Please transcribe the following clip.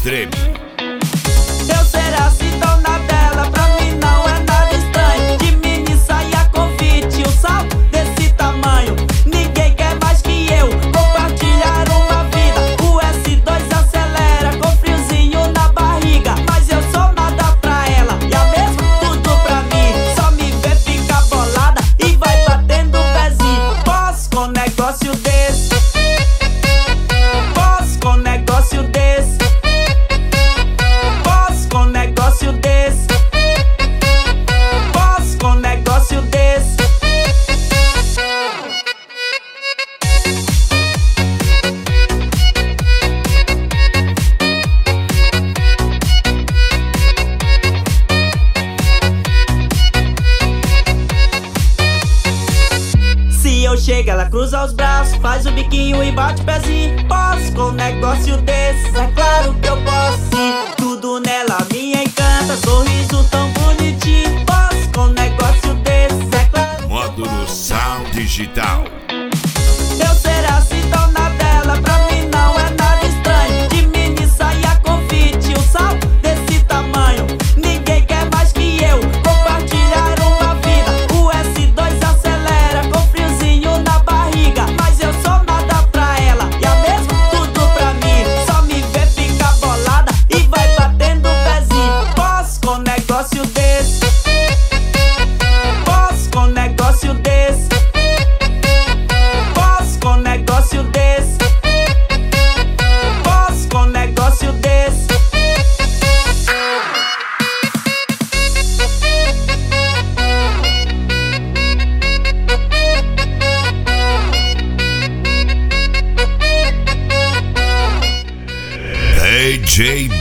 treme. Eu ser assim tão na dela, pra mim não é nada estranho. De mini saia confite, um salto desse tamanho. Ninguém quer mais que eu compartilhar uma vida. O S2 acelera com friozinho na barriga. Mas eu sou nada pra ela, e a mesmo tudo pra mim. Só me vê ficar bolada e vai batendo o pezinho. Posso com negócio desse, posso com negócio desse, posso com negócio desse, posso com negócio desse. Se eu chego, ela cruza os braços, faz o biquinho e bate o pezinho. Posso com negócio desses, é claro que eu posso sim. Tudo nela me encanta, sorriso tão bonitinho. Posso com negócio desses, é claro. Módulo Sound Digital. Eu ser assim tão na dela, pra mim não é nada estranho. De mini saia confite, um salto desse tamanho. Ninguém quer mais que eu compartilhar uma vida. O S2 acelera com friozinho na barriga. Mas eu sou nada pra ela, e a mesmo tudo pra mim. Só me vê ficar bolada e vai batendo o pezinho. Posso com negócio desse, posso com negócio desse, posso com negócio desse, posso com negócio desse. DJ